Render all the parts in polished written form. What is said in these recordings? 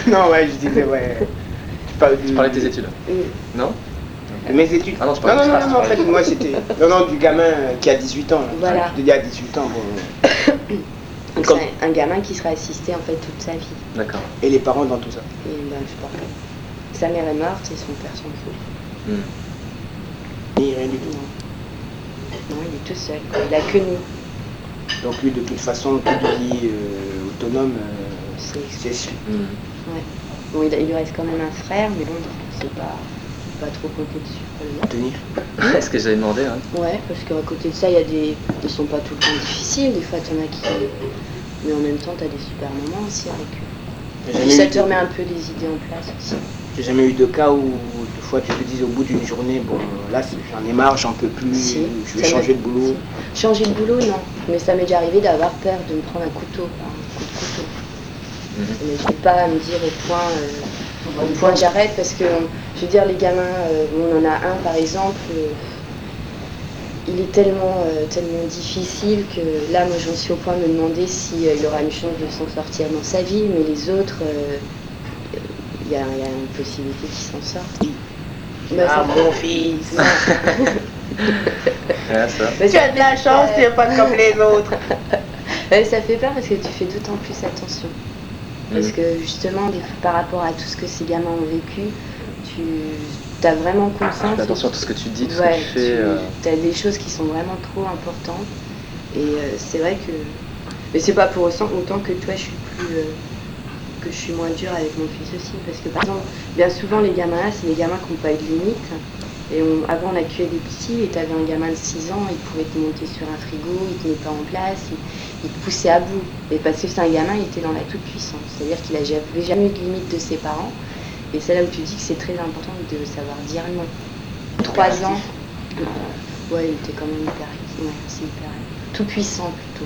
Non, ouais, je disais, ouais. Tu parlais de tes études. Non? De mes études. Ah non, je parlais non, de non, ça, non, en fait, moi c'était. Non, du gamin qui a 18 ans. Là. Voilà. Je te dis à 18 ans, bon. Donc Comme- c'est un gamin qui sera assisté en fait toute sa vie. D'accord. Et les parents dans tout ça. Et ben, je pense que sa mère est morte et son père s'en fout. Et rien du tout. Non, il est tout seul. Il a que nous. Donc lui, de toute façon, toute vie autonome, c'est sûr. Ouais. Bon, il lui reste quand même un frère, mais bon, c'est pas trop compter dessus. À tenir. C'est ce que j'avais demandé. Hein. Ouais, parce qu'à côté de ça, il y a des. Ils sont pas tout le temps difficiles, des fois t'en as qui. Mais en même temps, t'as des super moments aussi avec eux. Et ça te remet un peu les idées en place aussi. J'ai jamais eu de cas où, des fois, tu te dises au bout d'une journée, bon, là, j'en ai marre, j'en peux plus, Si, je vais changer de boulot. Si. Changer de boulot, non. Mais ça m'est déjà arrivé d'avoir peur de me prendre un coup de couteau. Mais je ne vais pas me dire au point j'arrête, parce que, je veux dire, les gamins, on en a un par exemple, il est tellement difficile que là, moi, j'en suis au point de me demander s'il aura une chance de s'en sortir dans sa vie, mais les autres, il y a une possibilité qu'ils s'en sortent. Ah, mon fils. Ouais, ça. Tu as de la chance, tu n'es pas comme les autres. Ça fait peur parce que tu fais d'autant plus attention. Parce que justement, par rapport à tout ce que ces gamins ont vécu, tu as vraiment conscience. Fais attention à tout ce que tu dis, tout ce ouais, que tu fais. Tu as des choses qui sont vraiment trop importantes. Et c'est vrai que. Mais c'est pas pour autant que toi, que je suis moins dure avec mon fils aussi. Parce que par exemple, bien souvent, les gamins là, c'est des gamins qui n'ont pas eu de limite. Et avant, on accueillait des petits, et tu avais un gamin de 6 ans, il pouvait te monter sur un frigo, il te met pas en place, il te poussait à bout. Et parce que c'est un gamin, il était dans la toute-puissance. C'est-à-dire qu'il n'avait jamais eu de limite de ses parents. Et c'est là où tu dis que c'est très important de savoir dire non. 3 ans, ouais, il était quand même hyper tout puissant plutôt.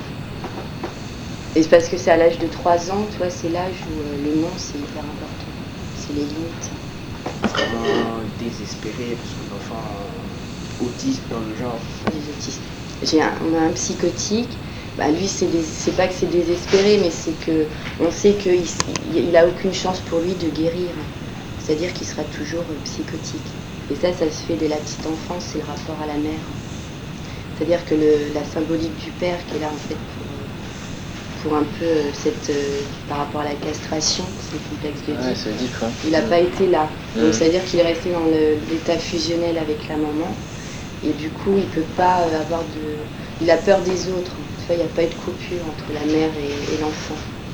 Et c'est parce que c'est à l'âge de 3 ans, tu vois, c'est l'âge où le non, c'est hyper important. C'est les limites. Vraiment désespéré parce que l'enfant autiste dans le genre. Des autistes. On a un psychotique. Bah, lui, c'est pas que c'est désespéré, mais c'est que on sait qu'il a aucune chance pour lui de guérir. C'est-à-dire qu'il sera toujours psychotique. Et ça se fait dès la petite enfance, c'est le rapport à la mère. C'est-à-dire que la symbolique du père qui est là en fait pour un peu par rapport à la castration, c'est le complexe d'Oedipe. Ouais, il n'a pas été là. Donc c'est-à-dire qu'il est resté dans l'état fusionnel avec la maman. Et du coup, il peut pas avoir de. Il a peur des autres. Tu vois, il n'y a pas eu de coupure entre la mère et l'enfant.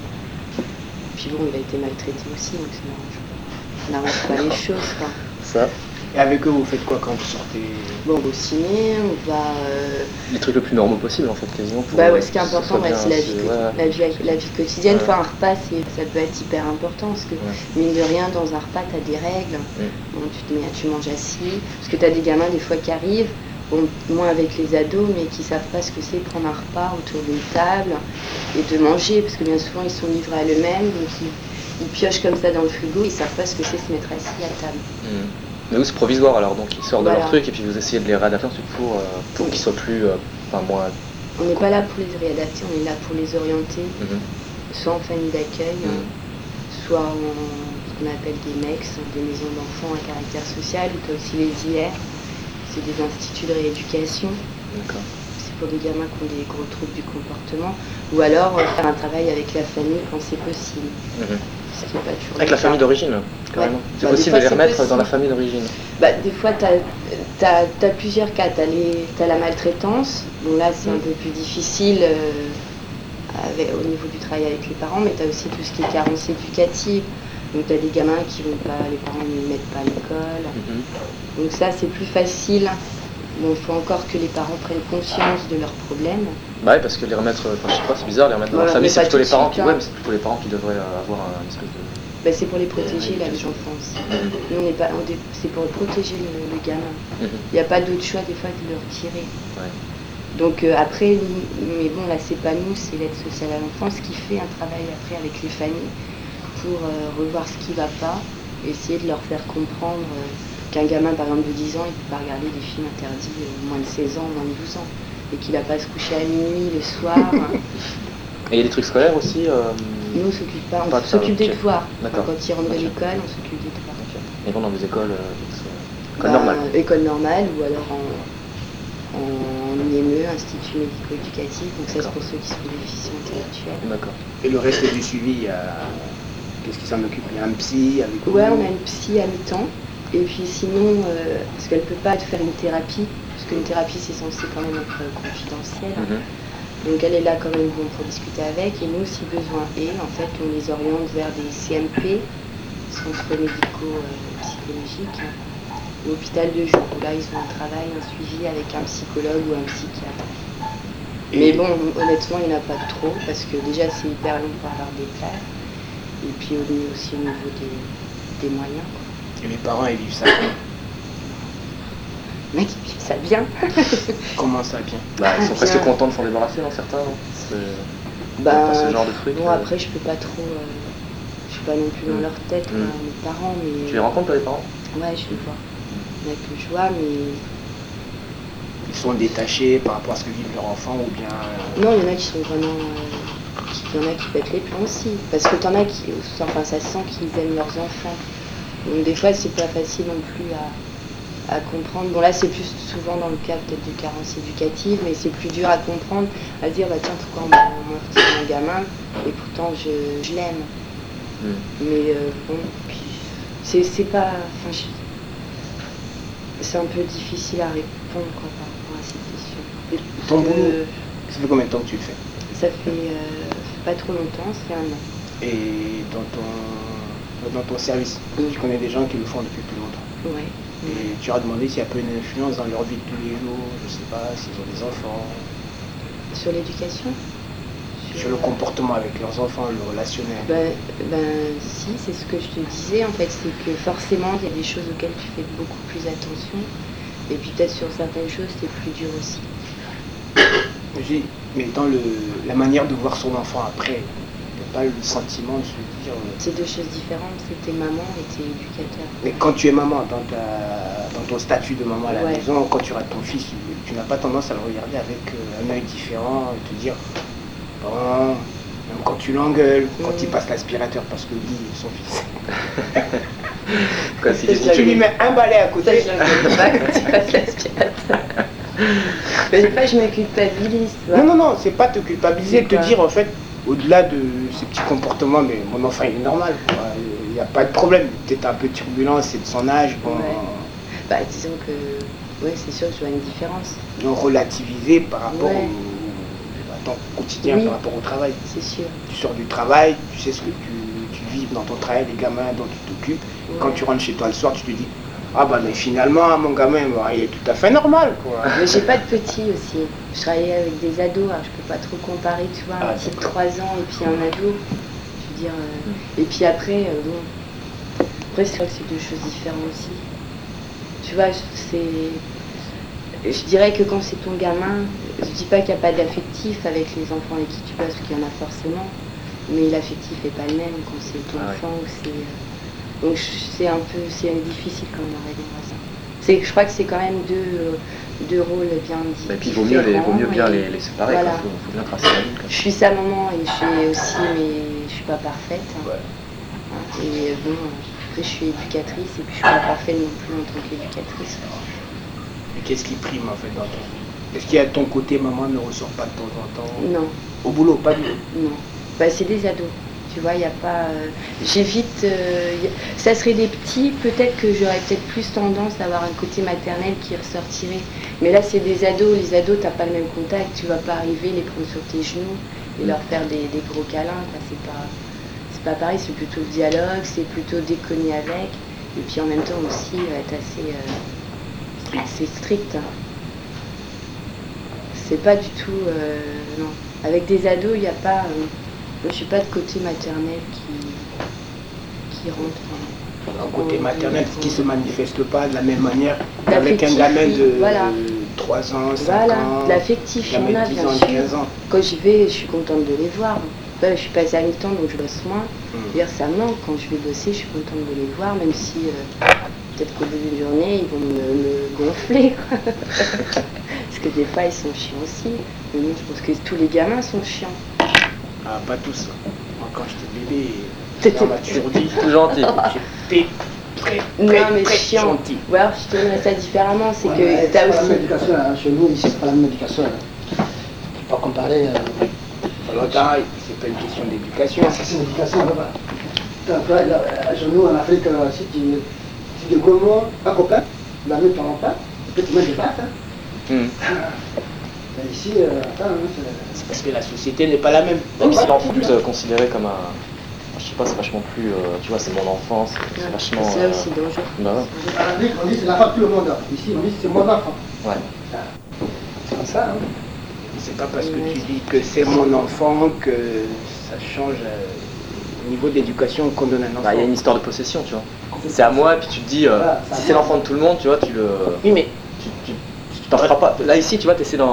Puis bon, il a été maltraité aussi, donc ça n'arrange pas les choses. Quoi. Ça. Et avec eux, vous faites quoi quand vous sortez? Bon, on va au ciné, on va. Les trucs le plus normaux possible en fait, quasiment. Pour, ouais, ce qui est important, c'est la vie quotidienne. Ouais. Enfin, un repas, ça peut être hyper important parce que, mine de rien, dans un repas, tu as des règles. Bon, tu manges assis. Parce que tu as des gamins, des fois, qui arrivent, bon, moins avec les ados, mais qui savent pas ce que c'est prendre un repas autour d'une table et de manger. Parce que bien souvent, ils sont livrés à eux-mêmes, donc ils piochent comme ça dans le frigo, ils savent pas ce que c'est se mettre assis à table. Mais vous, c'est provisoire alors, donc ils sortent de leur truc et puis vous essayez de les réadapter ensuite pour qu'ils soient plus. Moins. On n'est pas là pour les réadapter, on est là pour les orienter, soit en famille d'accueil, soit en ce qu'on appelle des MEX, des maisons d'enfants à caractère social, ou tu as aussi les IR, c'est des instituts de rééducation. D'accord. C'est pour des gamins qui ont des gros troubles du comportement, ou alors faire un travail avec la famille quand c'est possible. Ce qui est pas toujours avec la famille d'origine, carrément. C'est possible de les remettre dans la famille d'origine. Des fois, tu as plusieurs cas. Tu as la maltraitance. Bon, là, c'est un peu plus difficile au niveau du travail avec les parents, mais tu as aussi tout ce qui est carence éducative. Donc, tu as des gamins qui vont pas, les parents ne les mettent pas à l'école. Donc, ça, c'est plus facile. Bon, il faut encore que les parents prennent conscience de leurs problèmes. Bah oui, parce que les remettre, je sais pas, c'est bizarre, les remettre dans la famille, c'est plutôt les parents qui, mais c'est plutôt les parents qui devraient avoir un espèce de. C'est pour les protéger, là, les enfants aussi. Nous, c'est pour protéger le gamin. Il n'y a pas d'autre choix, des fois, que de le retirer. Ouais. Donc après, mais bon, là, c'est pas nous, c'est l'aide sociale à l'enfance qui fait un travail après avec les familles pour revoir ce qui ne va pas, essayer de leur faire comprendre qu'un gamin, par exemple, de 10 ans, il ne peut pas regarder des films interdits moins de 16 ans, moins de 12 ans, et qu'il n'a pas à se coucher à minuit le soir. Et il y a des trucs scolaires aussi Nous, on s'occupe pas. Pas On de ça, s'occupe des ok. devoirs. D'accord. Quand ils rentrent de Ok. l'école, on s'occupe des devoirs. Ok. Ils vont dans des écoles, école Bah, normale. École normale ou alors en IME, Institut médico-éducatif. Donc ça, c'est pour ceux qui sont déficients intellectuels. D'accord. Et le reste du suivi, qu'est-ce qui s'en occupe? Il y a un psy avec vous? Ouais, on a une psy à mi-temps. Et puis sinon, parce qu'elle peut pas te faire une thérapie, parce qu'une thérapie c'est censé quand même être confidentiel. Mhm. Donc elle est là quand même bon, pour discuter avec. Et nous, si besoin est, en fait, on les oriente vers des CMP, centres médico-psychologiques, l'hôpital de jour, où là ils ont un travail, un suivi avec un psychologue ou un psychiatre. Mais bon, honnêtement, il n'y en a pas trop, parce que déjà c'est hyper long pour avoir des places. Et puis aussi au niveau des moyens. Quoi. Et les parents, ils vivent ça comment? Mec, ils vivent ça bien. Comment ça, bien? Bah, ils sont Bien. presque contents de s'en débarrasser, non, certains, non Bah, Dans ce genre de truc. Bon, après, je peux pas trop. Je suis pas non plus dans leur tête, quoi, Mm. mes parents, mais. Tu les rencontres, toi, les parents? Ouais, je les vois. Il y en a que je vois, mais. Ils sont détachés par rapport à ce que vivent leurs enfants ou bien... Non, il y en a qui sont vraiment. Il y en a qui pètent les plombs aussi. Parce que t'en as qui. Enfin, ça se sent qu'ils aiment leurs enfants. Donc, des fois, c'est pas facile non plus à comprendre. Bon, là, c'est plus souvent dans le cas peut-être de carences éducatives, mais c'est plus dur à comprendre, à se dire, bah tiens, pourquoi on m'a retiré mon gamin, et pourtant je l'aime. Mm. Mais bon, puis c'est pas. Enfin, c'est un peu difficile à répondre quoi, par rapport à cette question. Et ton boulot, ça fait combien de temps que tu le fais? Ça fait pas trop longtemps, c'est 1 an. Et dans ton service, tu connais des gens qui le font depuis plus longtemps. Ouais. Et tu as demandé s'il y a peu d'influence dans leur vie de tous les jours, je sais pas, s'ils ont des enfants, Sur l'éducation sur le comportement avec leurs enfants, le relationnel. Si, c'est ce que je te disais en fait, c'est que forcément il y a des choses auxquelles tu fais beaucoup plus attention, et puis peut-être sur certaines choses c'est plus dur aussi. Mais dans la manière de voir son enfant après, il n'y a pas le sentiment de se dire... C'est 2 choses différentes, c'est t'es maman et t'es éducateur. Mais quand tu es maman, dans ton statut de maman à la Ouais. maison, quand tu rates ton fils, tu n'as pas tendance à le regarder avec un œil différent et te dire, bon, même quand tu l'engueules, quand il passe l'aspirateur parce que lui, son fils. Quoi, si C'est tu Tu lui mets un balai à Ça, côté. je l'engueule pas quand tu passes l'aspirateur. Mais des fois, je me culpabilise, tu vois. Non, c'est pas te culpabiliser, C'est te quoi? dire en fait, au-delà de ces petits comportements, mais mon enfant il est normal, quoi. Il n'y a pas de problème. Peut-être un peu turbulent, c'est de son âge, bon, Ouais. Bah, disons que, ouais, c'est sûr que je vois une différence, donc relativiser par rapport Ouais. à ton quotidien, Oui. par rapport au travail. c'est sûr. Tu sors du travail, tu sais ce que tu vis dans ton travail, les gamins dont tu t'occupes. Ouais. Quand tu rentres chez toi le soir, tu te dis, ah bah mais finalement, mon gamin, bah, il est tout à fait normal, quoi. Mais j'ai pas de petits aussi. Je travaillais avec des ados, alors je peux pas trop comparer, tu vois, un Ah, petit de d'accord. 3 ans et puis un ado. Je veux dire, et puis après, bon, après c'est vrai que c'est 2 choses différentes aussi. Tu vois, je dirais que quand c'est ton gamin, je dis pas qu'il n'y a pas d'affectif avec les enfants avec qui tu passes, parce qu'il y en a forcément, mais l'affectif est pas le même quand c'est ton Ah ouais. enfant ou c'est... Donc c'est difficile quand même à répondre à ça. Je crois que c'est quand même deux rôles bien différents. Et puis il vaut mieux bien et les séparer, voilà. quoi. Faut bien tracer la ligne. Quoi. Je suis sa maman et je suis aussi, mais je suis pas parfaite. Hein. Ouais. Et bon, après je suis éducatrice et puis je suis pas parfaite non plus en tant qu'éducatrice. Et qu'est-ce qui prime en fait dans ton vie? Est-ce qu'il y a ton côté maman ne ressort pas de temps en temps? Non, Au boulot, pas du tout. non. Bah, c'est des ados. Tu vois, il n'y a pas... J'évite... ça serait des petits, peut-être que j'aurais peut-être plus tendance à avoir un côté maternel qui ressortirait. Mais là, c'est des ados. Les ados, t'as pas le même contact. Tu vas pas arriver, les prendre sur tes genoux et leur faire des gros câlins. Quoi. C'est pas pareil, c'est plutôt le dialogue, c'est plutôt déconner avec. Et puis en même temps aussi, être assez strict. Hein. C'est pas du tout... non. Avec des ados, il n'y a pas... Moi, je suis pas de côté maternel qui rentre. Un côté maternel qui se manifeste pas de la même manière L'affectif, qu'avec un gamin oui, de voilà. 3 ans, 5 Voilà, ans, de l'affectif, il y en gamin a de 10 bien ans, sûr. 15 ans. Quand j'y vais, je suis contente de les voir. Je suis passée à mi-temps, donc je bosse moins. Dire ça me manque. Quand je vais bosser, je suis contente de les voir, même si peut-être qu'au bout d'une journée, ils vont me gonfler. Quoi. Parce que des fois, ils sont chiants aussi. Mais moi, je pense que tous les gamins sont chiants. Ah, pas tous. quand j'étais bébé, T'étais- on m'a toujours dit, Tout gentil. j'étais très, Non, très, mais très chiant. gentil. Ou alors je tournerais ça différemment, c'est Ouais, que mais t'as c'est pas la aussi. même éducation, hein. Chez nous, ici, c'est pas la même éducation. Hein. Tu peux pas comparer. Pas longtemps, c'est pas une question d'éducation. C'est une éducation là-bas. Chez nous, en Afrique, si tu gommes un copain, la même ton enfant, peut-être tu mets des battes. Hein. Hmm. Mais ici, attends, hein, C'est parce que la société n'est pas la même. Donc c'est en plus considéré comme un... Je sais pas, c'est vachement plus... tu vois, c'est mon enfance, c'est vachement... C'est ça aussi dangereux. Bah ouais. en Afrique, on dit c'est l'enfant de tout le monde. Ici, on dit c'est mon enfant. Ouais. C'est comme ça. Hein. C'est pas parce que tu dis que c'est mon enfant que ça change au niveau de l'éducation qu'on donne à un enfant. Bah, il y a une histoire de possession, tu vois. C'est à moi, et puis tu te dis, Voilà, si c'est l'enfant de tout le monde, tu vois, tu le... Oui, mais Tu t'en feras pas. Là ici, tu vois, tu essaies de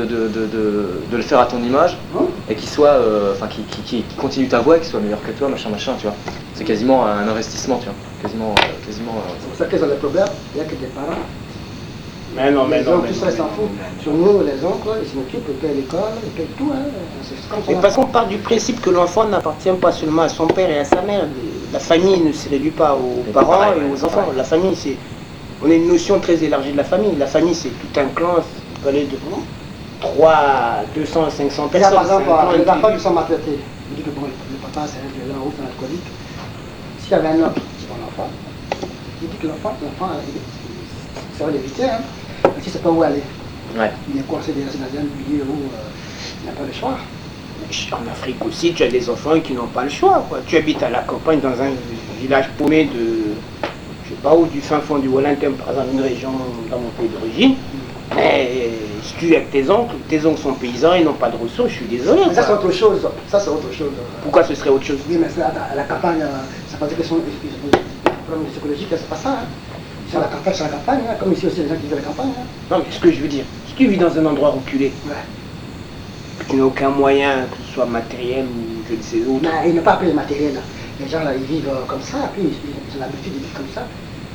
le faire à ton image Hein? et qu'il soit, enfin, qui continue ta voix, qu'il soit meilleur que toi, machin, tu vois. C'est quasiment un investissement, tu vois. Quasiment. C'est pour ça qu'ils ont des problèmes. Il n'y a que des parents. mais non, mais Les non, oncles, mais tout ça, non, ils s'en mais foutent. non. Sur nous, les oncles, ils s'en occupent, ils payent l'école, ils payent tout. Hein. C'est comme ça. Mais parce qu'on part du principe que l'enfant n'appartient pas seulement à son père et à sa mère. La famille ne se réduit pas aux Et parents pareil, et ouais, aux enfants. pareil. La famille, c'est... On a une notion très élargie de la famille. La famille, c'est tout un clan. Il peut aller de 3, 200, 500 Et là, personnes. par exemple, C'est un clan les enfants individuel. qui sont maltraités, on dit que bon, le papa, c'est un violent ou c'est un alcoolique. S'il y avait un homme, c'est ton enfant, il dit que l'enfant, ça va l'éviter, hein. Mais si c'est pas où aller, Ouais. il est coincé dans un milieu où il n'a pas le choix. En Afrique aussi, tu as des enfants qui n'ont pas le choix, quoi. Tu habites à la campagne dans un village paumé de, je sais pas où, du fin fond du Wallintem, par exemple, une région dans mon pays d'origine. Mais si tu es avec tes oncles sont paysans, ils n'ont pas de ressources, je suis désolé. Mais ça, c'est quoi. autre chose. Ça, c'est autre chose. Pourquoi ce serait autre chose? Oui, mais c'est à la campagne, ça veut dire qu'ils ont des problèmes psychologiques, c'est pas ça. Hein. Ils sont à la campagne, c'est à la campagne, hein. Comme ici aussi, les gens qui vivent à la campagne. Hein. Non, mais ce que je veux dire, si tu vis dans un endroit reculé, Ouais. que tu n'as aucun moyen, que ce soit matériel ou je ne sais où, Mais ils n'ont pas appris le matériel. Là. Les gens, là, ils vivent comme ça, puis ils ont l'habitude de vivre comme ça.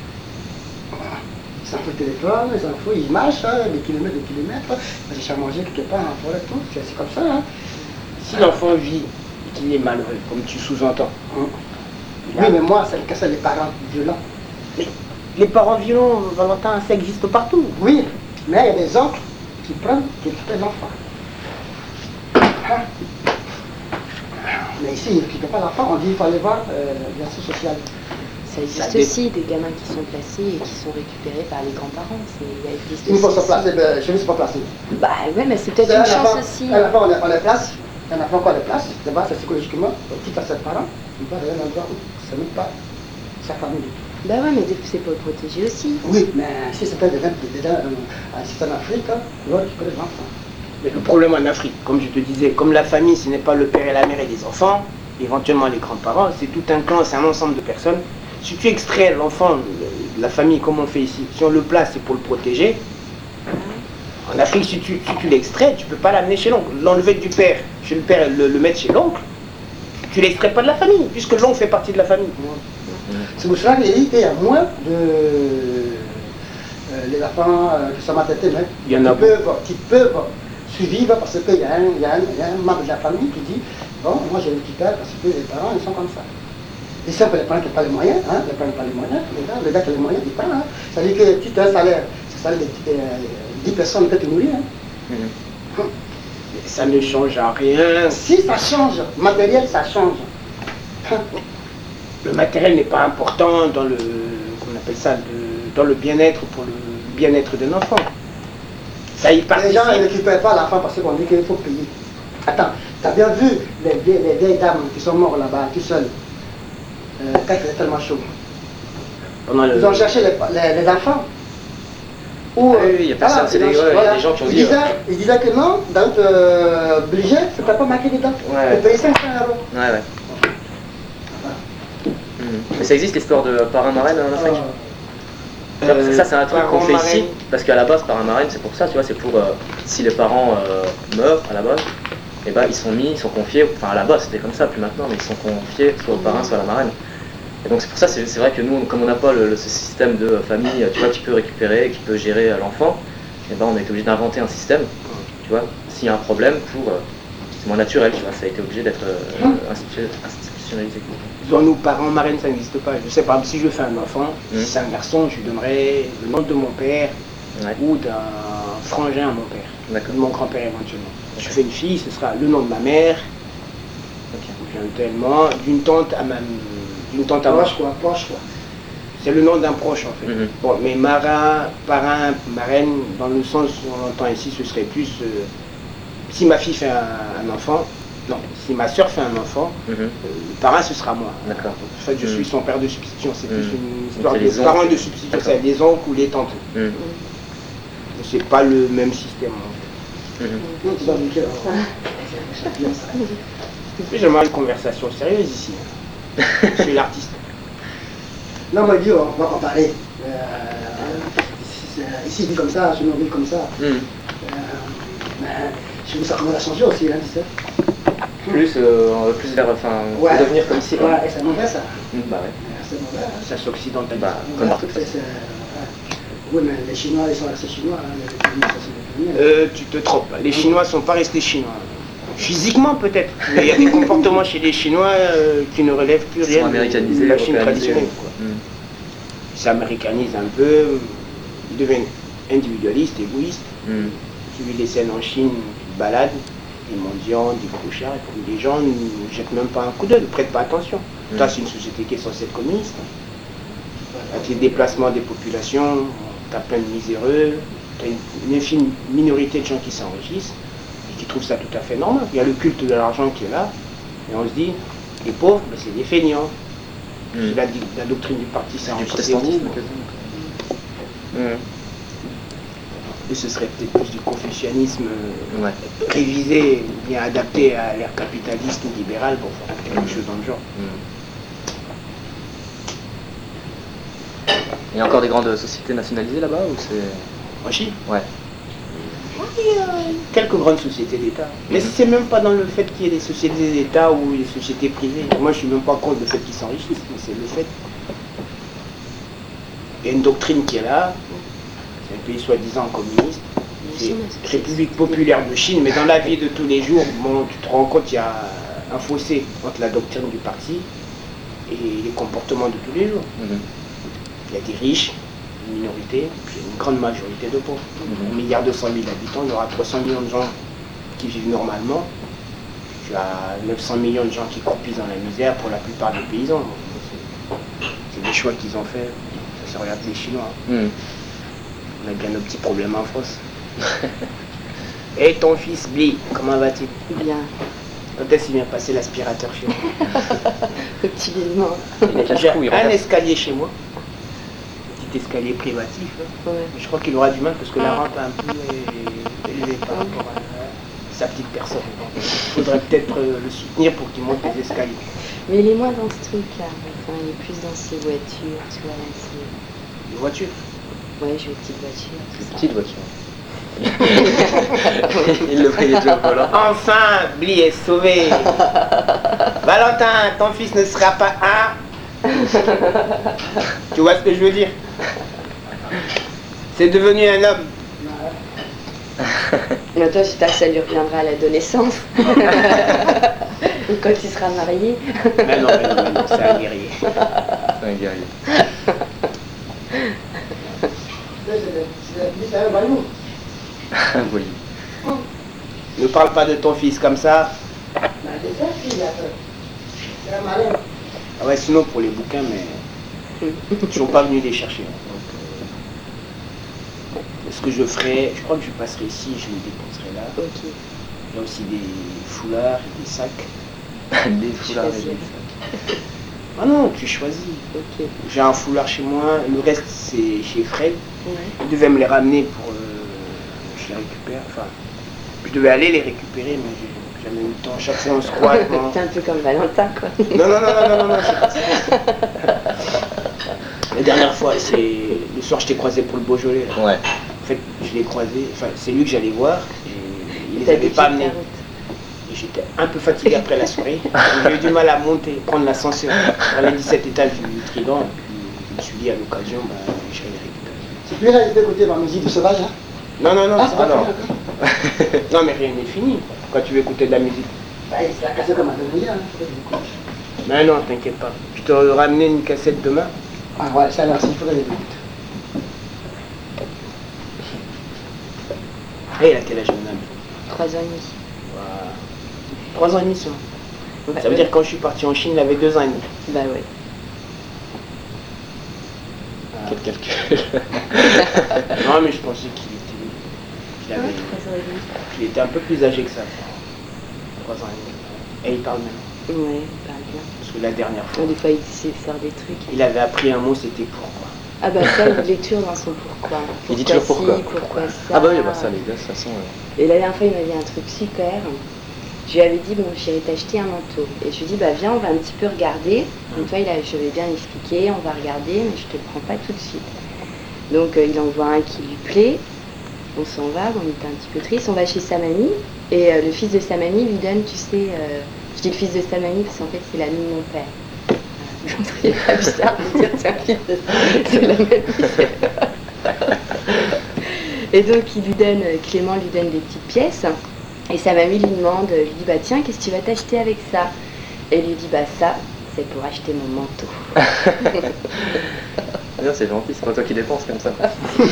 Ils s'en foutent le téléphone, ils s'en foutent, ils marchent des kilomètres, ils cherchent à manger quelque part en forêt, tout. C'est comme ça. Hein. si l'enfant vit et qu'il est malheureux, comme tu sous-entends, Oui, mais moi, c'est le cas, c'est les parents violents. les parents violents, Valentin, ça existe partout. Oui, mais il y a des oncles qui prennent, qui récupèrent l'enfant. Hein? Mais ici, ils ne récupèrent pas l'enfant, on dit qu'il faut aller voir l'action sociale. Ça existe Ça dé- aussi des gamins qui sont placés et qui sont récupérés par les grands-parents. Il existe Une fois aussi se placer, ben, chez nous, c'est pas placé. Bah ouais, mais c'est peut-être C'est une un chance enfant- aussi. Un enfant, on les place, un enfant qu'on les place, d'abord, c'est psychologiquement, quitte à ses parents, il va dans un endroit où c'est même pas sa famille. Bah ouais, mais c'est pour le protéger aussi. Oui, mais si c'était des c'est en Afrique, on va récupérer l'enfant. Mais le problème en Afrique, comme je te disais, comme la famille, ce n'est pas le père et la mère et les enfants, éventuellement les grands-parents, c'est tout un clan, c'est un ensemble de personnes. Si tu extrais l'enfant de la famille comme on fait ici, si on le place, c'est pour le protéger. En Afrique, si tu l'extrais, tu ne peux pas l'amener chez l'oncle. L'enlever du père, chez le père, et le mettre chez l'oncle, tu l'extrais pas de la famille, puisque l'oncle fait partie de la famille. C'est pour cela qu'il y a moins de les enfants qui sont maltraités, mais Il y en a qui peuvent survivre parce qu'il y a un membre de la famille qui dit bon, moi je récupère parce que les parents ils sont comme ça. Et ça, les parents qui n'ont pas les moyens, hein, les parents n'ont pas les moyens, les gars qui ont les moyens, ils prennent. Hein. Ça veut dire que tu as un salaire, c'est salaire de 10 personnes peut te nourrir. Hein. Mais ça ne change à rien. Si ça change, matériel ça change. Le matériel n'est pas important dans le, comment on appelle ça, dans le bien-être, pour le bien-être d'un enfant. Ça y Les participe. gens ne récupèrent pas l'enfant parce qu'on dit qu'il faut payer. Attends, tu as bien vu les vieilles dames qui sont mortes là-bas, tout seules, quand il faisait tellement chaud. Pendant le- Ils ont cherché les enfants. Ou, Ah oui, il y a personne, c'est des gens qui ont dit, Ils disaient que non, dans notre budget, ça ne peut pas marqué dedans. Ouais. Ils payaient 500 euros. Ouais. Mais ça existe l'histoire de parrain-marraine en Afrique. Ça c'est un truc qu'on fait ici, parce qu'à la base parrain-marraine c'est pour ça, tu vois, c'est pour si les parents meurent à la base, et ben ils sont confiés, enfin à la base c'était comme ça, plus maintenant, mais ils sont confiés soit au parrain soit à la marraine. Et donc c'est pour ça, c'est vrai que nous, comme on n'a pas ce système de famille, tu vois, qui peut récupérer, qui peut gérer l'enfant, et ben on est obligé d'inventer un système, tu vois, s'il y a un problème pour c'est moins naturel, tu vois, ça a été obligé d'être institutionnalisé. Dans nos parents marraines, ça n'existe pas. Je sais pas, si je fais un enfant, si c'est un garçon, je lui donnerai le nom de mon père ou d'un frangin à mon père, de mon grand-père éventuellement. Si je fais une fille, ce sera le nom de ma mère, éventuellement d'une tante à moi. Proche quoi. C'est le nom d'un proche en fait. Bon, mais parrain, marraine, dans le sens où on entend ici, ce serait plus si ma fille fait un enfant, non, si ma soeur fait un enfant, le parrain ce sera moi. D'accord. En fait, je suis son père de substitution, c'est plus une histoire de parents de substitution, c'est les oncles ou les tantes. C'est pas le même système. Non, tu vas me dire, c'est bien ça. J'aimerais une conversation sérieuse ici. Je suis l'artiste. Non, moi, Dieu, on va en parler. Ici, dit comme ça, chez nous, on vit comme ça. Chez nous, ça commence à changer aussi, hein, tu sais. Plus vers, pour devenir comme ici. Ouais, et c'est mauvais, ça. Bah ouais. C'est mauvais, hein. Ça s'occidentalise. Bah, comme partout. Oui, mais les Chinois, ils sont restés Chinois. Hein, tu te trompes. Les Chinois sont pas restés Chinois. Physiquement peut-être, mais il y a des comportements chez les Chinois qui ne relèvent plus rien de la Chine traditionnelle. Ils s'américanisent un peu, ils deviennent individualistes, égoïstes. Tu vis les scènes en Chine, tu te balades, des mendiants, des clochards, et puis les gens ne jettent même pas un coup d'œil, ne prêtent pas attention. Ça, c'est une société qui est censée être communiste. Avec les déplacements des populations, tu as plein de miséreux, tu as une infime minorité de gens qui s'enrichissent, qui trouvent ça tout à fait normal. Il y a le culte de l'argent qui est là, et on se dit, les pauvres, ben, c'est des feignants. C'est la doctrine du parti, c'est enrichissez-vous. Et ce serait peut-être plus du confucianisme révisé, bien adapté à l'ère capitaliste ou libérale, pour faire quelque chose dans le genre. Il y a encore des grandes sociétés nationalisées là-bas ou c'est... En Chine ? Ouais. Il y a quelques grandes sociétés d'État. Mais c'est même pas dans le fait qu'il y ait des sociétés d'État ou des sociétés privées. Moi, je suis même pas contre le fait qu'ils s'enrichissent, mais c'est le fait. Il y a une doctrine qui est là. C'est un pays soi-disant communiste. C'est République populaire de Chine, mais dans la vie de tous les jours, bon, tu te rends compte qu'il y a un fossé entre la doctrine du parti et les comportements de tous les jours. Il y a des riches, une minorité, puis une grande majorité de pauvres. 1,2 milliard d'habitants, il y aura 300 millions de gens qui vivent normalement. Tu as 900 millions de gens qui croupissent dans la misère, pour la plupart des paysans. C'est des choix qu'ils ont fait. Ça se regarde les Chinois. On a bien nos petits problèmes en France. Et ton fils Bli, comment va-t-il? Bien. Quand est-ce qu'il vient passer l'aspirateur chez moi? Effectivement. J'ai un escalier chez moi. Petit escalier privatif. Je crois qu'il aura du mal parce que la rampe est un peu élevée par rapport à sa petite personne. Il faudrait peut-être le soutenir pour qu'il monte les escaliers. Mais il est moins dans ce truc-là. Enfin, il est plus dans ses voitures, tu vois. Les voitures? Ouais, je veux une petite voiture. Une petite voiture. Il le voyait déjà au volant. Enfin, Bli est sauvé. Valentin, ton fils ne sera pas un. Tu vois ce que je veux dire? C'est devenu un homme. Mais toi, j'espère que ça lui reviendra à l'adolescence. Ou quand il sera marié. Mais non, c'est un guerrier. C'est un guerrier. C'est un voyou. Un voyou. Ne parle pas de ton fils comme ça. C'est un malin. Ah ouais, sinon pour les bouquins, mais je ne suis pas venu les chercher. Donc, ce que je ferai, je crois que je passerai ici, je les déposerai là. Ok. Il y a aussi des foulards et des sacs. Des foulards et des sacs. Ah non, tu choisis. Ok. J'ai un foulard chez moi, le reste c'est chez Fred. Ouais. Il devait me les ramener pour... je les récupère, enfin... Je devais aller les récupérer, mais j'ai jamais eu le temps. Chaque fois on se croise. T'es un peu comme Valentin, quoi. Non, c'est pas ça. La dernière fois, c'est... Le soir, je t'ai croisé pour le Beaujolais. Là. Ouais. En fait, je l'ai croisé, enfin, c'est lui que j'allais voir, et il les avait pas amenés. Et j'étais un peu fatigué après la soirée. J'ai eu du mal à monter, prendre l'ascenseur dans les 17 étages du Trident. Et puis, je me suis dit à l'occasion, je vais les récupérer. C'est plus là, il était écouter ma musique de sauvage, hein? Non, Ah, c'est pas non. fini, d'accord. Non, mais rien n'est fini. quand tu veux écouter de la musique. Bah, c'est la cassette qu'on m'a donnée hier. Mais non, t'inquiète pas. Je te ramener une cassette demain. Ah ouais, ça là, il faudrait les écouter. Et il a quel âge, mon ami? 3 ans et demi. Voilà. 3 ans et demi seulement. Bah, Ça veut dire que quand je suis parti en Chine, il avait 2 ans et demi. Bah ouais. Quel calcul. Non, mais je pensais qu'il avait... 3 ans et demi. qu'il était un peu plus âgé que ça. 3 ans et demi. Et il parle même. Ouais, il parle bien. Parce que la dernière fois, Des fois, il sait faire des trucs. il avait appris un mot, c'était pourquoi. Ah bah ça, il est toujours dans son pourquoi. Il dit toujours pourquoi. Ci, pourquoi ça. Ah bah oui, bah ça, les gars, de toute façon. Et la dernière fois, il m'a dit un truc super. Je lui avais dit, bon, j'irai t'acheter un manteau. Et je lui ai dit, bah viens, on va un petit peu regarder. Une fois, je vais bien expliquer, on va regarder, mais je te le prends pas tout de suite. Donc, il en voit un qui lui plaît. On s'en va, on était un petit peu triste. On va chez sa mamie. Et le fils de sa mamie lui donne, tu sais, je dis le fils de sa mamie parce qu'en fait, c'est l'ami de mon père. Donc, c'est pas bizarre de dire c'est un fils de c'est la mamie. Et donc, Clément lui donne des petites pièces. Et sa mamie lui lui dit, bah tiens, qu'est-ce que tu vas t'acheter avec ça? Et il lui dit, bah ça, c'est pour acheter mon manteau. Non, c'est gentil, c'est pas toi qui dépenses comme ça.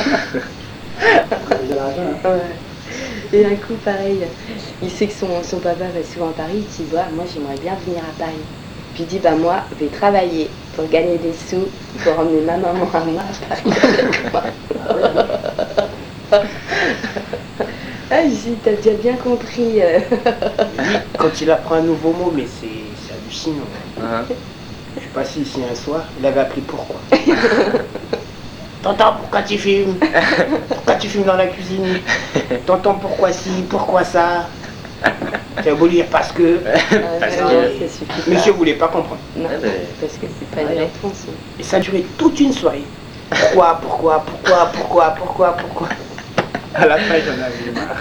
Ouais. Et un coup, pareil, il sait que son papa va souvent à Paris, il dit, bah, moi j'aimerais bien venir à Paris. Puis il dit, bah moi, je vais travailler pour gagner des sous, pour emmener ma maman à moi à Paris avec moi. Ah, je dis, t'as déjà bien compris. Lui, quand il apprend un nouveau mot, mais c'est hallucinant. Uh-huh. Je suis passé ici un soir, il avait appris pourquoi. T'entends pourquoi tu fumes? Pourquoi tu fumes dans la cuisine? T'entends pourquoi ci, pourquoi ça? Tu as beau dire parce que... Parce Non, que- ça suffit pas. Monsieur voulait pas comprendre. Non, Ouais, mais- parce que c'est pas une Ouais. réponse. Et ça a duré toute une soirée. Pourquoi? À la fin, j'en avais marre.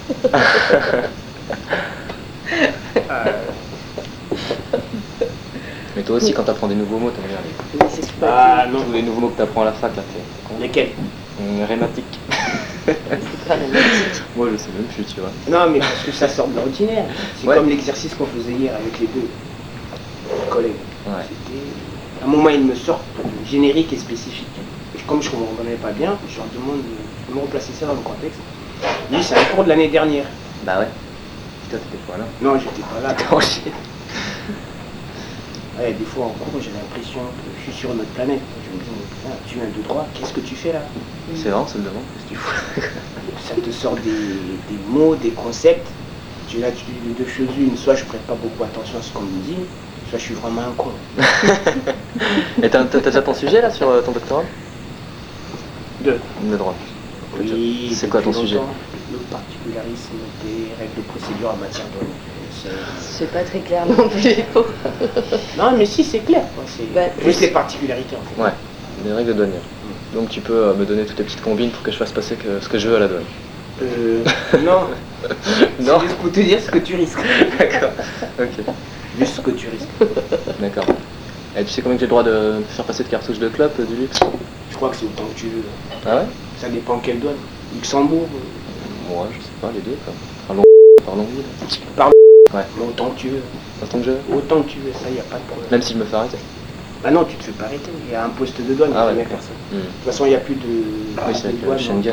Mais toi aussi, quand t'apprends des nouveaux mots, t'aimes bien les... Mais c'est pas Ah non, Tous les nouveaux mots que t'apprends à la fac, là, t'es... lesquels? Rhématique. pas romantique. Moi, je sais même plus, tu vois. Non, mais parce que ça sort de l'ordinaire. C'est Ouais. comme l'exercice qu'on faisait hier avec les deux collègues. Ouais. C'était... À un moment, ils me sortent générique et spécifique. Et comme je ne comprenais pas bien, je leur demande de me replacer ça dans le contexte. Ils disent, c'est un cours de l'année dernière. Bah ouais. Putain, t'étais pas là. Non, j'étais pas là. Oh shit. Ouais, des fois en cours, j'ai l'impression que je suis sur une autre planète. Je me dis, mais putain, tu viens de droit, qu'est-ce que tu fais là? C'est vraiment, ça me demande, qu'est-ce que tu fous? Ça te sort des mots, des concepts. Tu l'as de deux choses une, soit je prête pas beaucoup attention à ce qu'on me dit, soit je suis vraiment un con. Et t'as déjà ton sujet, là, sur ton doctorat? Deux. De droit. Oui, C'est quoi ton depuis sujet? longtemps, le particularisme des règles de procédure en matière douanière. C'est pas très clair non plus. Non, mais si, c'est clair. Quoi. C'est Bah, juste les particularités en fait. Ouais, des règles de douanière. Donc tu peux me donner toutes tes petites combines pour que je fasse passer ce que je veux à la douane. Non. Non. C'est juste pour te dire ce que tu risques. D'accord. Ok. Juste ce que tu risques. D'accord. Et tu sais combien j'ai le droit de faire passer de cartouches de clope du luxe? Je crois que c'est autant que tu veux. Ah ouais? Ça dépend quelle douane. Luxembourg, Moi, je sais pas, les deux quoi. Parlons-y. Ouais. autant que tu veux. Autant que je veux. Autant que tu veux, ça, il n'y a pas de problème. Même si je me fais arrêter. Bah non, tu te fais pas arrêter. Il y a un poste de douane, il n'y Ah a ouais, jamais d'accord. personne. Hmm. De toute façon, il n'y a plus de, Oui, c'est de avec douane Schengen.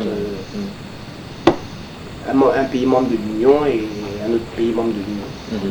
entre un pays membre de l'Union et un autre pays membre de l'Union. Mhm.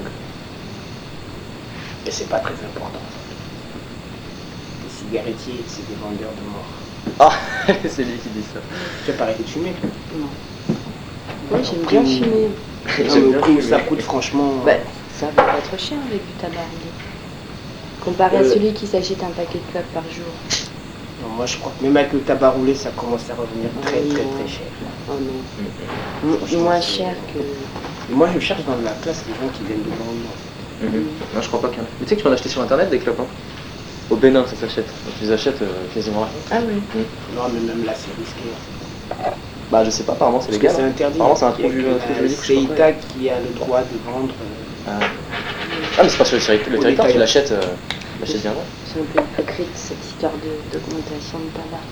Et c'est pas très important. Les cigarettiers, c'est des vendeurs de mort. Ah, c'est lui qui dit ça. Tu vas pas arrêter de fumer, toi. Non. Moi j'aime bien fumer. Non, mais J'aime au bien prix où fumer. ça coûte, franchement... Bah, ça va pas trop cher avec du tabac roulé. Comparé à celui qui s'achète un paquet de clopes par jour. non, moi, je crois que même avec le tabac roulé, ça commence à revenir très, Oh, très, non. très cher. Oh non. Franchement, Moins c'est- cher que. Et moi, je cherche dans la classe les gens qui viennent de loin. Non, je crois pas qu'il y en a. Mais tu sais que tu peux en acheter sur internet des clopes, hein. Au Bénin, ça s'achète. Donc tu les achètes quasiment là. Ah oui. Non, mais même là, c'est risqué. Bah, je sais pas, apparemment c'est Parce que légal. c'est interdit. Apparemment, c'est un Il y a trou que juridique. C'est ITA qui a le droit de vendre. Ah, mais c'est pas sur le territoire, détail. tu l'achètes bien loin. C'est un peu hypocrite cette histoire d'augmentation de tabac.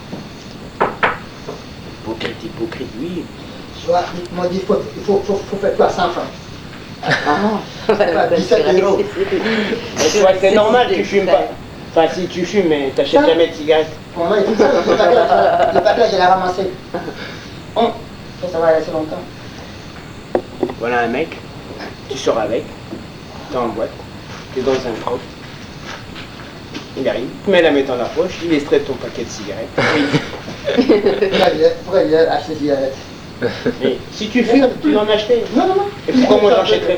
Hypocrite, oui. Tu vois, moi, il faut faire quoi 100 francs. 17 euros. C'est normal, tu fumes pas. Enfin, si tu fumes, mais t'achètes jamais de cigarettes. Pour moi, il dit ça, le paquet, je l'ai ramassé. Ça va rester longtemps. Voilà un mec, tu sors avec, t'es en boîte, t'es dans un crowd. Il arrive, tu mets la main dans la poche, il extrait ton paquet de cigarettes. Pourquoi il a acheté des cigarettes? Mais si tu fumes, tu dois en acheter. Non, non, non. Et pourquoi moi j'achèterais?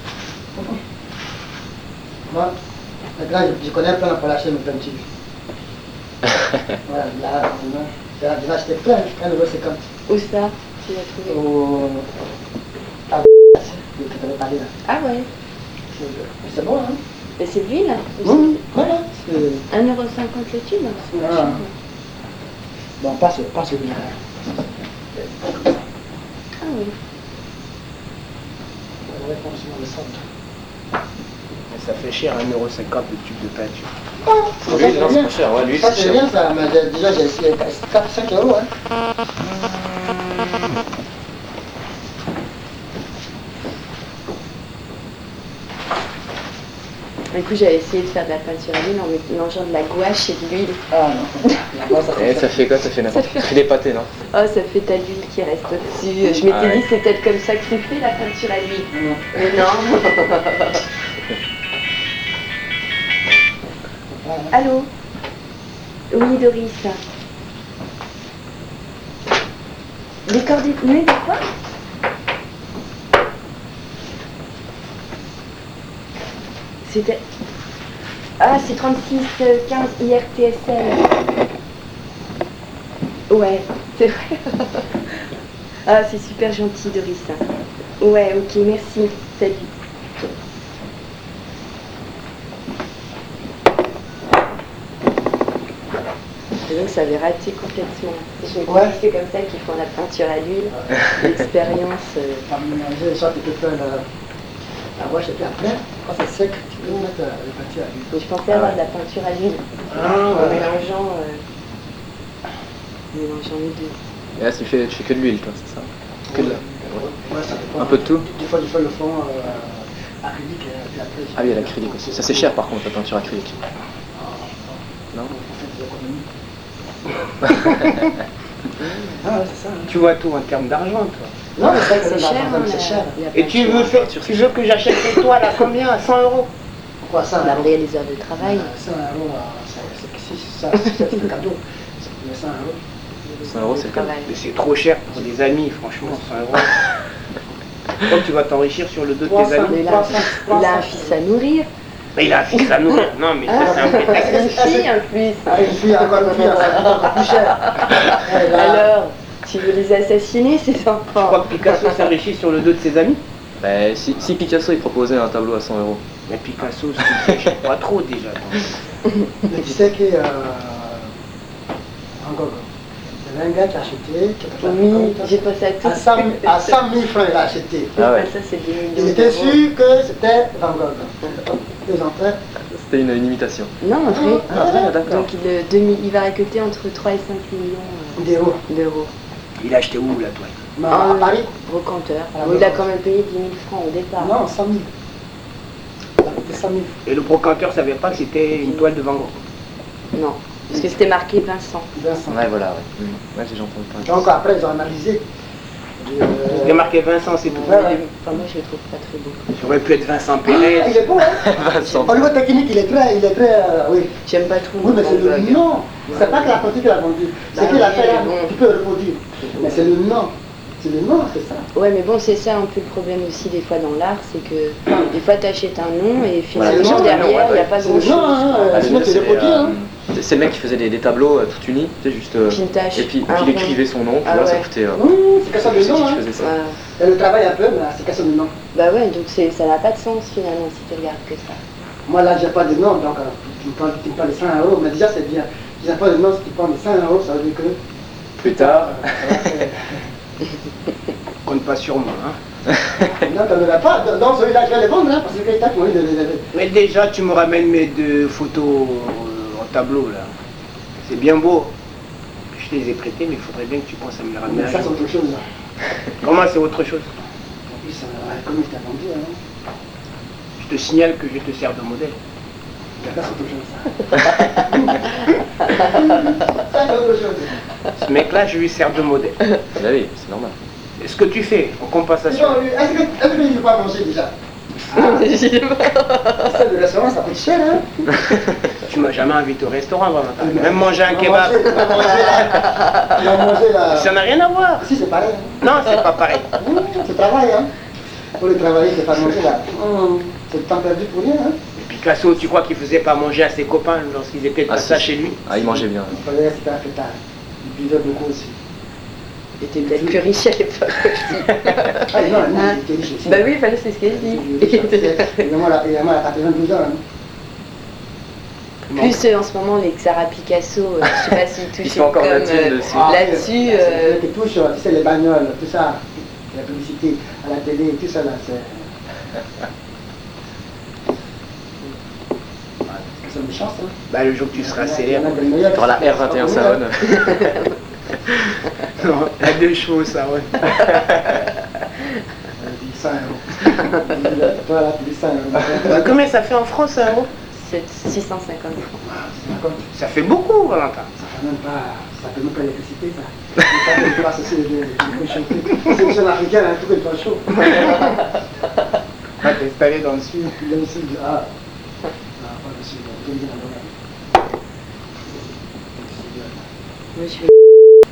Moi, maintenant, je connais plein pour acheter mes peintures. Voilà, là, j'ai acheté plein, 1,50 €. Où ça, tu l'as trouvé? À que tu avais parlé là. Ah ouais. C'est bon, hein? Mais c'est de l'huile? Oui, voilà. 1,50 € le tube? C'est pas Ah. cher. Bon, pas celui-là. Ah oui. Ça fait cher, 1,50 € le tube de peinture. L'huile, non, c'est pas cher. Ouais, l'huile, Ça, c'est c'est cher. bien ça, mais déjà j'ai essayé 4-5 €. Hein. Du coup, j'avais essayé de faire de la peinture à l'huile en mélangeant de la gouache et de l'huile. Ah non. Là-bas, ça Et fait ça fait quoi? Ça fait n'importe quoi. Ça fait des pâtés, non? Oh, ça fait ta l'huile qui reste au-dessus. Je m'étais Ah ouais. dit, c'est peut-être comme ça que c'est fait la peinture à l'huile. Non. Mais non. Allô? Oui, Doris. Les coordonnées de quoi? C'était... Ah, c'est 3615 IRTSL. Ouais, c'est vrai. Ah, c'est super gentil, Doris. Ouais, ok, merci. Salut. Et donc, ça avait raté complètement. Je me dis, Ouais. c'est comme ça qu'ils font la peinture à l'huile. L'expérience. Pas mélanger, soit tu peux faire la gouache et puis après, quand c'est sec, tu peux mettre le peinture à l'huile. Mais je pensais avoir de la peinture à l'huile. En mélangeant les deux. Et là, tu fais que de l'huile, toi, c'est ça? Que de la... Ouais, ça dépend. Un peu de tout? Des fois, je fais le fond acrylique et puis après. Ah oui, il y a l'acrylique aussi. Ça, c'est cher, par contre, la peinture acrylique. Non? Ah, ouais, c'est ça. Hein. Tu vois tout en termes d'argent, toi. Non, mais c'est C'est cher, cher, hein, c'est cher. Et tu veux que j'achète chez toi là combien? À 100 €? Pourquoi ça? Bah, après, il y a les heures de travail. 100 €, c'est un cadeau. Mais 100 €. 100 €, c'est le cas. Travail. Mais c'est trop cher pour des amis, franchement, 100 €. Pourquoi tu vas t'enrichir sur le dos de tes 300. amis? Mais il a un fils à nourrir. Mais il a un fils à nourrir. Non, mais ça, c'est un prétexte. Une fille en plus. Ah, une fille, encore une fille, ça coûte encore plus cher. Eh là, Alors, tu veux les assassiner, ces Tu crois enfants? que Picasso s'enrichit sur le dos de ses amis? Bah, si Picasso il proposait un tableau à 100 €. Mais Picasso, c'est pas trop déjà. mais tu sais que Van Gogh, il y avait un gars qui a acheté, qui a fait Oui, j'ai pensé à tout. à 100 000 francs, il a acheté. Ah ouais. Ça, c'est des Il millions était d'euros. sûr que c'était Van Gogh. Les enfants. C'était une imitation. Non, en vrai. Ah, ouais, d'accord. Donc, il va récolter entre 3 et 5 millions D'euros. d'euros. Il a acheté où la toile? Mais à Paris. Brocanteur. Ah, Bon, il a bon. quand même payé 10 000 francs au départ. Non, 100 000. Il a coûté 100 000. Et le brocanteur savait pas que c'était une toile de Van Gogh. Non, parce que c'était marqué Vincent. 200. Ouais, voilà, ouais. Ouais, j'ai entendu parler. Donc après, ils ont analysé. Il a marqué Vincent, c'est tout. Ouais, ouais. Enfin, moi, je le trouve pas très beau. Ça aurait pu être Vincent Ah, Pérez. il est beau, hein. Vincent. Au niveau technique, il est très, oui. J'aime pas trop. Oui, mais c'est le Van Gogh. nom. C'est pas que la peinture qu'il a vendue. Bah C'est qu'il a oui, fait là, mais bon. tu peux reproduire. Mais c'est le nom. C'est le nom, c'est ça. Ouais, mais bon, c'est ça un peu le problème aussi des fois dans l'art, c'est que des fois t'achètes un nom et finalement nom, derrière il n'y a pas C'est grand le nom, hein. chose. Sinon, tu reproduis, hein. C'est le mec qui faisait des tableaux tout unis, tu sais, juste. Pintache, Et puis un il rond. écrivait son nom, tu Ah vois, ça ouais. coûtait. C'est question de c'est nom, qui hein. faisait ça. Ouais. Et le travail un peu, mais c'est question de nom. Bah ouais, donc ça n'a pas de sens finalement si tu regardes que ça. Moi, là, j'ai pas de nom, donc tu me parles de 100 €, mais déjà, c'est bien. Si j'ai pas de nom, si tu parles de 100 €, ça veut dire que Plus tard. Compte pas sur moi. Hein. non, tu n'en as pas. Dans celui-là, je vais les vendre, hein, parce que t'as moyen de les lever. Mais déjà, tu me ramènes mes deux photos en tableau là. C'est bien beau. Je te les ai prêtés, mais il faudrait bien que tu penses à me les ramener. Mais un ça, c'est jour. autre chose. Là. Comment c'est autre chose? plus, comme je t'ai vendu, hein. Je te signale que je te sers de modèle. D'accord, c'est autre chose, ça. Ça, c'est autre chose. Ce mec-là, je lui sers de modèle. Bah oui, c'est normal. Et ce que tu fais en compensation, Est-ce que je ne vais pas manger déjà? Je sais pas. Le restaurant, ça coûte cher, hein? tu m'as jamais invité au restaurant, Valentin. Même manger un kebab. Il a mangé là. Ça n'a rien à voir. Si, c'est pareil. Hein. Non, c'est pas pareil. C'est travail, hein. Pour le travailler, c'est pas manger là. C'est le temps perdu pour rien, hein. Picasso, tu crois qu'il faisait pas manger à ses copains lorsqu'ils étaient de passage chez lui? Ah, il mangeait bien. Il fallait c'était un fêtard. Il buvait beaucoup aussi. Il était peut-être plus riche à l'époque aussi. Ah non, il était riche aussi. Bah oui, fallait, c'est ce qu'elle dit. Évidemment, il a 92 ans. Hein. Plus en ce moment, les Xara Picasso, je sais pas s'ils touchent Ils font encore comme la thune dessus. là-dessus. C'est qui touche, tu sais, les bagnoles, tout ça. La publicité à la télé, tout ça là, c'est. C'est une chance, hein. Bah, le jour que tu seras célèbre. Dans la R21 Saône. Non, à 2 chevaux, ça, ouais. 100 euros. Toi là, tu dis 100 euros. Combien ça fait en France, un euro? C'est 650 francs. Ça fait beaucoup, Valentin. Ça fait même pas l'électricité, ça. Ça fait pas aussi les chauffer. C'est une chaîne africaine, hein, tout est pas chaud. Va t'installer dans le sud. Puis là aussi, pas le sud, je vais dire Moi, je fais